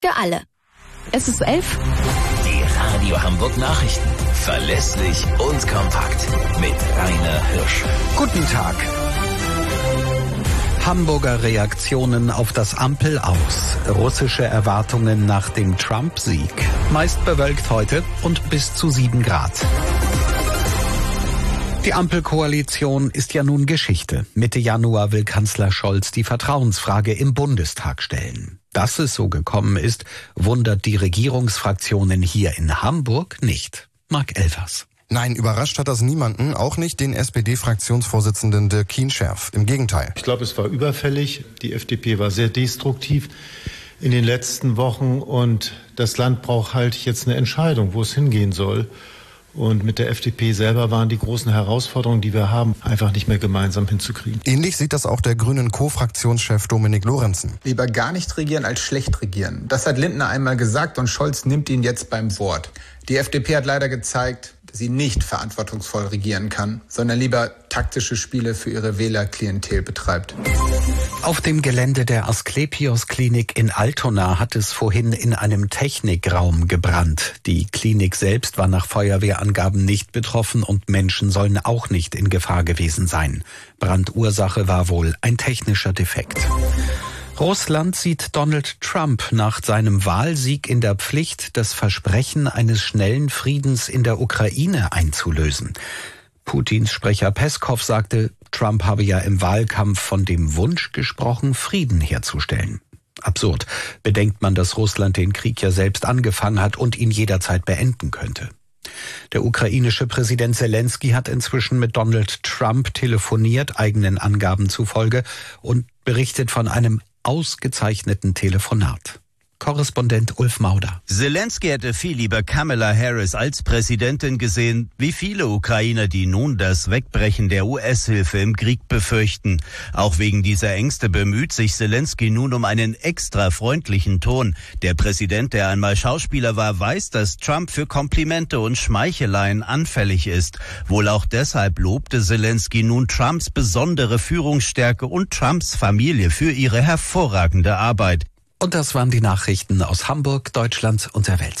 Für alle. Es ist 11. Die Radio Hamburg Nachrichten. Verlässlich und kompakt. Mit Rainer Hirsch. Guten Tag. Hamburger Reaktionen auf das Ampel-Aus. Russische Erwartungen nach dem Trump-Sieg. Meist bewölkt heute und bis zu 7 Grad. Die Ampelkoalition ist ja nun Geschichte. Mitte Januar will Kanzler Scholz die Vertrauensfrage im Bundestag stellen. Dass es so gekommen ist, wundert die Regierungsfraktionen hier in Hamburg nicht. Marc Elvers. Nein, überrascht hat das niemanden, auch nicht den SPD-Fraktionsvorsitzenden Dirk Kienscherf. Im Gegenteil. Ich glaube, es war überfällig. Die FDP war sehr destruktiv in den letzten Wochen und das Land braucht halt jetzt eine Entscheidung, wo es hingehen soll. Und mit der FDP selber waren die großen Herausforderungen, die wir haben, einfach nicht mehr gemeinsam hinzukriegen. Ähnlich sieht das auch der Grünen Co-Fraktionschef Dominik Lorenzen. Lieber gar nicht regieren als schlecht regieren. Das hat Lindner einmal gesagt und Scholz nimmt ihn jetzt beim Wort. Die FDP hat leider gezeigt, dass sie nicht verantwortungsvoll regieren kann, sondern lieber taktische Spiele für ihre Wählerklientel betreibt. Auf dem Gelände der Asklepios-Klinik in Altona hat es vorhin in einem Technikraum gebrannt. Die Klinik selbst war nach Feuerwehrangaben nicht betroffen und Menschen sollen auch nicht in Gefahr gewesen sein. Brandursache war wohl ein technischer Defekt. Russland sieht Donald Trump nach seinem Wahlsieg in der Pflicht, das Versprechen eines schnellen Friedens in der Ukraine einzulösen. Putins Sprecher Peskow sagte, Trump habe ja im Wahlkampf von dem Wunsch gesprochen, Frieden herzustellen. Absurd. Bedenkt man, dass Russland den Krieg ja selbst angefangen hat und ihn jederzeit beenden könnte. Der ukrainische Präsident Zelensky hat inzwischen mit Donald Trump telefoniert, eigenen Angaben zufolge, und berichtet von einem ausgezeichneten Telefonat. Korrespondent Ulf Mauder. Zelensky hätte viel lieber Kamala Harris als Präsidentin gesehen, wie viele Ukrainer, die nun das Wegbrechen der US-Hilfe im Krieg befürchten. Auch wegen dieser Ängste bemüht sich Zelensky nun um einen extra freundlichen Ton. Der Präsident, der einmal Schauspieler war, weiß, dass Trump für Komplimente und Schmeicheleien anfällig ist. Wohl auch deshalb lobte Zelensky nun Trumps besondere Führungsstärke und Trumps Familie für ihre hervorragende Arbeit. Und das waren die Nachrichten aus Hamburg, Deutschland und der Welt.